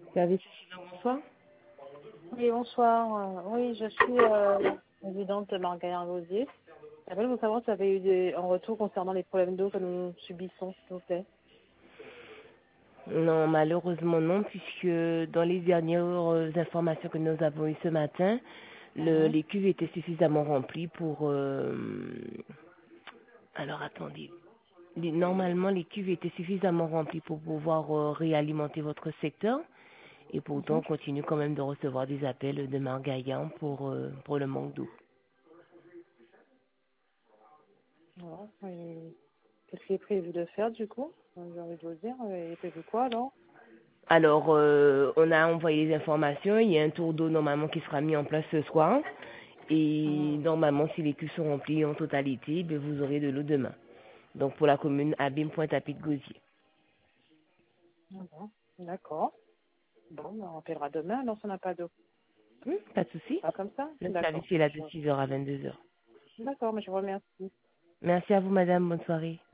Service suffisant, bonsoir. Oui, bonsoir. Oui, je suis résidente de Marguerite-Rosier. J'appelle pour savoir si vous avez eu un retour concernant les problèmes d'eau que nous subissons, s'il vous plaît. Non, malheureusement non, puisque dans les dernières informations que nous avons eues ce matin, Mhm. les cuves étaient suffisamment remplies pour... Alors attendez. Normalement, les cuves étaient suffisamment remplies pour pouvoir réalimenter votre secteur. Et pourtant, Mhm. on continue quand même de recevoir des appels de Margaillan pour le manque d'eau. Voilà. Et qu'est-ce qui est prévu de faire, du coup? J'ai envie de vous dire, il est prévu quoi, alors? Alors, on a envoyé les informations. Il y a un tour d'eau normalement qui sera mis en place ce soir. Et Mhm. normalement, si les cuves sont remplies en totalité, ben, vous aurez de l'eau demain. Donc, pour la commune Abîme-Pointe-à-Pitre-Gosier. Mhm. D'accord. Bon, on rappellera demain, alors, si on n'a pas d'eau. Pas de souci. Pas comme ça? Le service D'accord. est là de 6 heures à 22 heures. D'accord, mais je vous remercie. Merci à vous, madame. Bonne soirée.